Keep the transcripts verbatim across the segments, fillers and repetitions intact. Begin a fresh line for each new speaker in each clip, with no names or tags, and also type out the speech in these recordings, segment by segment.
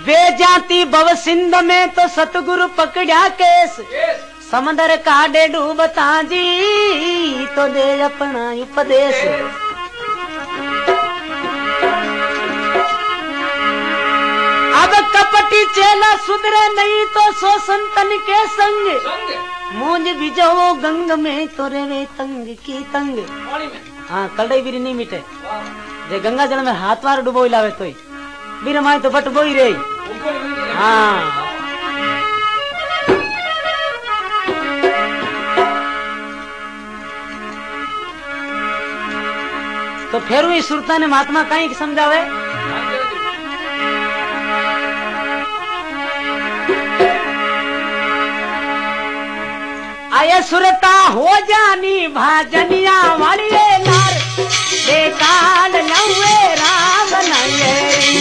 बेजाती भव सिंध में तो सतगुरु पकड़ा केस, समंदर काढ़े डूबता जी तो दे अपना उपदेश। अब कपटी चेला सुधरे नहीं तो सो संतन के संग, मूंज बिजो गंग में तो रे तंग की तंग। हाँ कलडई बीरी नहीं मिटे, जे गंगा जल में हाथ वार डुबोई लावे तो बीर माई तो बट बोई रे। हाँ तो फिर हुई सुरता ने महात्मा कहीं समझावे, आये सुरता हो जानी भाजनिया वाली लार, बेकाल नौवे राम नंगेरी।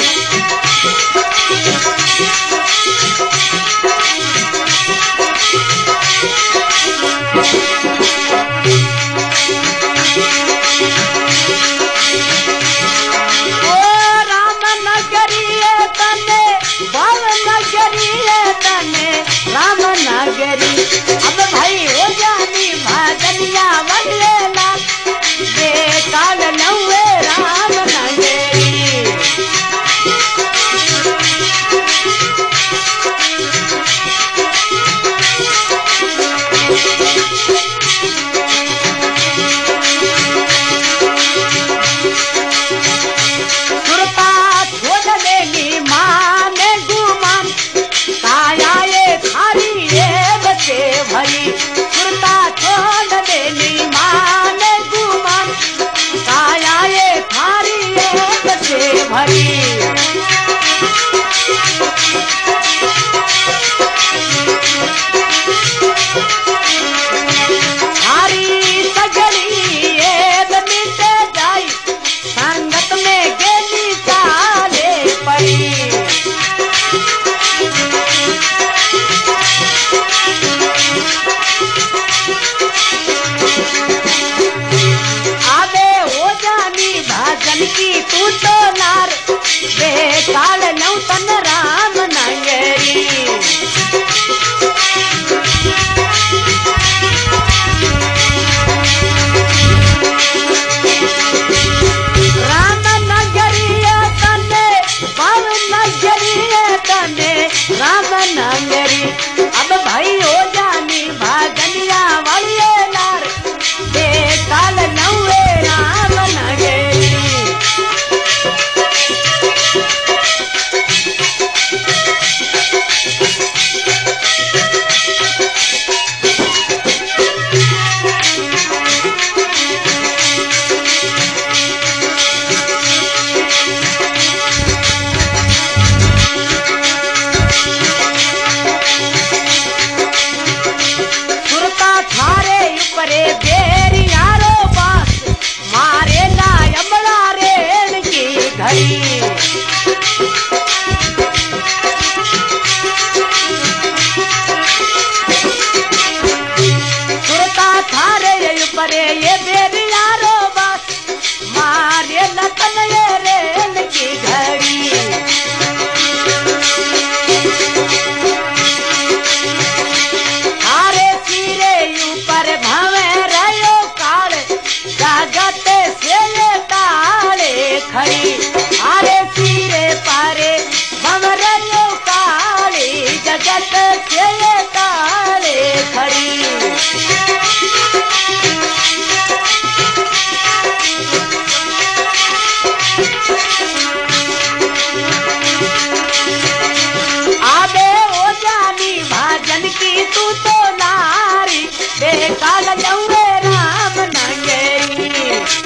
ओ राम नगरी तने भव नगरी तने राम नगरी। अब भाई हो जानी भाजनिया वाले लाल, बेकाल नौवे राम नगरी। सुरता छोड़ देगी माँ ने गुमान, काया ये थारी ये बचे भरी। सुरता छोड़ देगी माँ ने गुमान, काया ये थारी ये बचे भरी। थारी सगड़ी ये मिटे जाई, संगत में गेली चाले पड़ी। आबे हो जानी भाजन की तू तो लार, बेकाल नौतन राम नंगेरी। राम नगरी तने भव नगरी तने राम नगरी। अब भाई हो जानी भाजनिया वाली लार, बेकाल नौवे राम नगरी। सुरता थारे ऊपरे बेरी यारो बास, मारे ला यमला रेण की घड़ी। सुरता थारे ऊपरे ये बेरी यारो बास, मारे लतन ये रेण की घड़ी। थारे सिरे ऊपर भावे रयो काल, जगत से ये ताले खड़ी। थारे सिरे पारे भव रयो काली, जगत से ये ताले खड़ी। आबे हो जानी भाजन की तू तो नारी, बेकाल नौवे राम नंगेरी।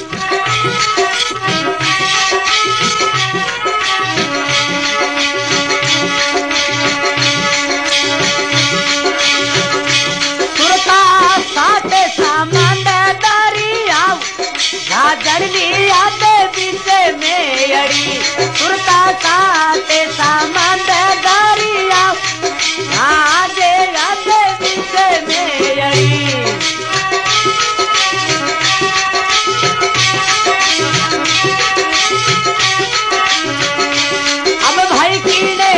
सुरता साथे सामंद दरिया, झाझड़नी आते बीचे में अड़ी। सुरता साथे सामंद दरिया, आजे आते बीचे में अड़ी। अब भाई कीड़े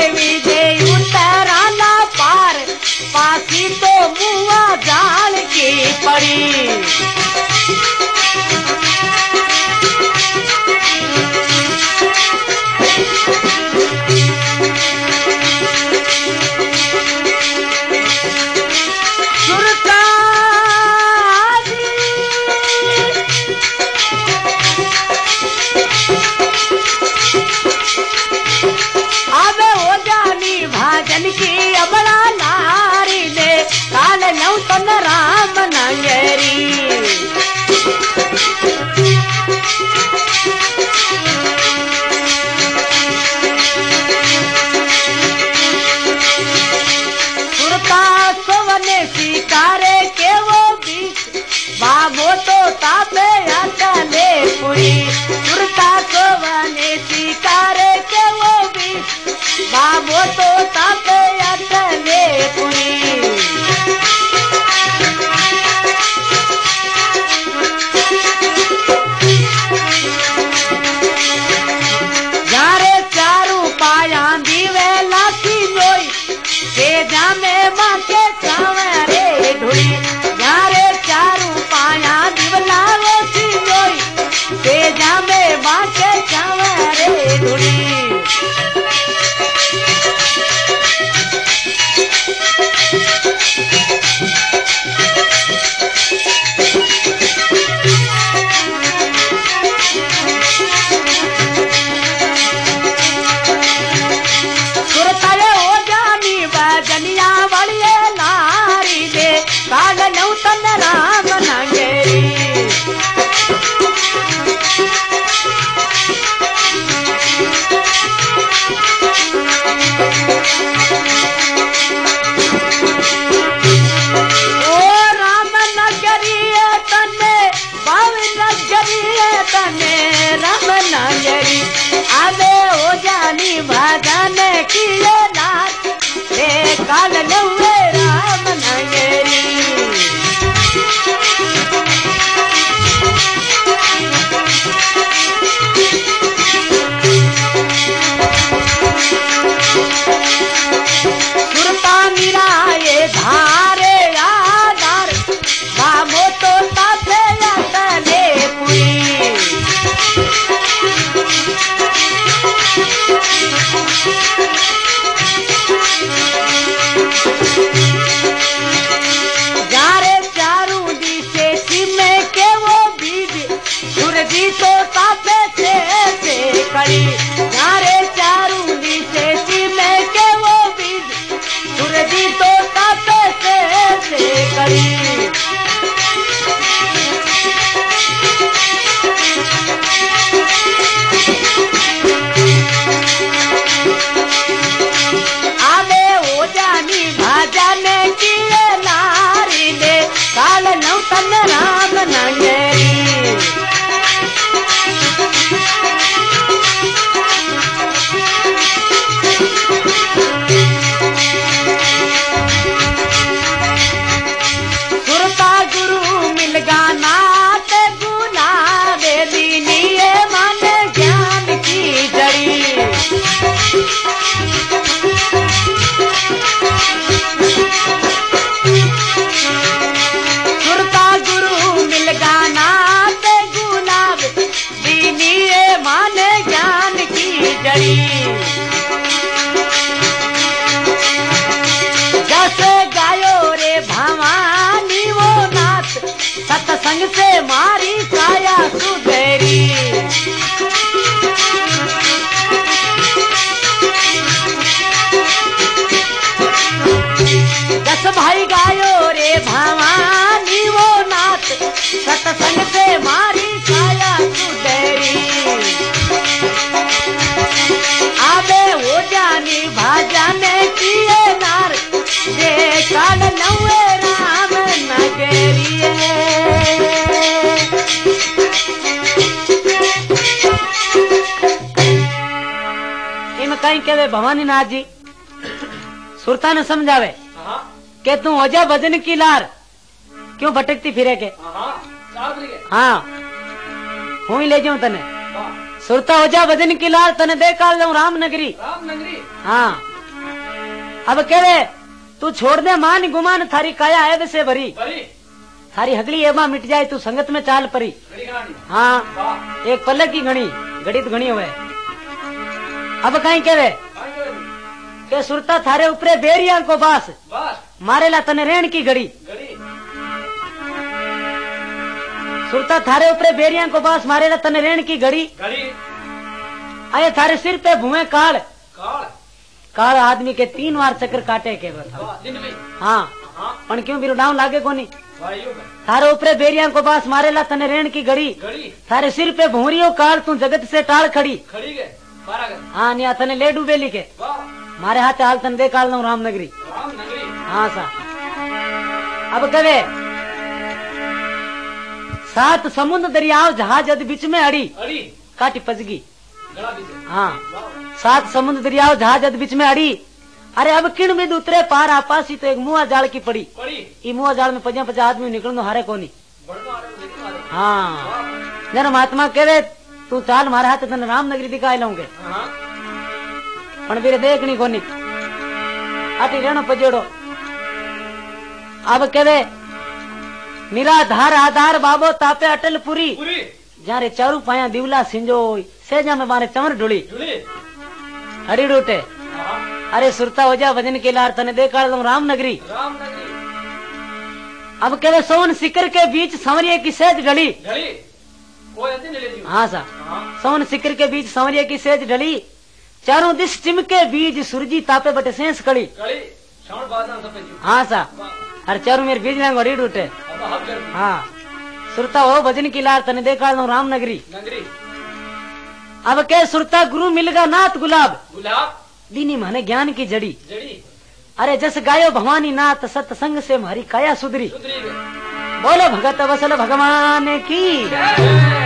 जारे चारू दिशे सीमे के वो बीज सूरजी तो तापे से से कड़ी जारे चारू दिशे सीमे के वो बीज सूरजी तो तापे से से कड़ी काल नौतन राम नंगेरी सुरता गुरु मिल गाना ते गुना बेली निये मन ज्ञान की जड़ी जैसे गायो रे भवानी वो नाथ सत्संग से मारी काया सुधेरी दस भाई गायो रे भवानी वो नाथ सत्संग से मारी काया सुधेरी आबे हो जानी भाजाने किए नार जे काल नवे राम नगरिए इन कहीं कहवे भवानी नाथ जी सुरता ने समझावे के तू हो जा भजन की लार क्यों भटकती फिरे के हाँ हूँ ही ले जाऊं तने सुरता हो जा भजन की लाल तने दे काल जाऊं राम नगरी
राम नगरी
हाँ अब कहवे तू छोड़ दे मान गुमान थारी काया है से भरी
भरी
थारी हगली एमा मिट जाए तू संगत में चाल परी हाँ एक पल्ले की घड़ी घड़ी तो घनी हुए अब कहीं कहवे के सुरता थारे ऊपरे बेरिया को बास मारेला तने रेण की घड़ी सुरता थारे ऊपरे बेरिया को बास मारेला तने रेण की घड़ी आये थारे सिर पे भुए काल काल आदमी के तीन बार चक्कर काटे के बताओ हाँ पण क्यों बिरु डाउन लागे कोनी थारे ऊपरे बेरिया को बास मारेला तने रेण की घड़ी थारे सिर पे भूरियो काल तू जगत से टाल खड़ी हाँ निया तने ले डूबेली के मारे हाथ हाल तन दे काल राम नगरी हाँ सा अब कहे सात समुद्र दरियाव जहाज अद बीच में अड़ी काटी पजगी हाँ सात समुद्र दरियाव जहाज अद बीच में अड़ी अरे अब किण में उतरे पार आपासी तो एक मुआ जाल की पड़ी ई मुआ जाल में पजा पचा आदमी निकल हारे कोनी हाँ जन महात्मा कहे तू चाल मारे हाथ तन राम नगरी दिखाई लाऊंगे पण बीरे देखनी कोनी आटी रेणो पजेड़ो अब कहे निराधार आधार बाबो तापे अटल पुरी जारे चारू पाया दिवला सिंजो सेजा में मारे चमर ढुली हरी डूटे अरे सुरता हो जा भजन के लार तने देखा राम नगरी अब कहे सोन सिकर के बीच संवरिये की सेज ढली हाँ सा सोन सिकर के बीच संवरिये की सेज ढली चारों दिश चिमके बीज सुरजी तापे बटे सेंस कड़ी हाँ सा अरे चारों मेरे बीज लेंगे रीड उठे हाँ सुरता हो भजन की लार तने देखा राम नगरी अब के सुरता गुरु मिलगा नाथ गुलाब
गुलाब
दीनी माने ज्ञान की जड़ी अरे जस गायो भवानी नाथ सत्संग से हमारी काया सुधरी बोलो भगत वसल भगवान की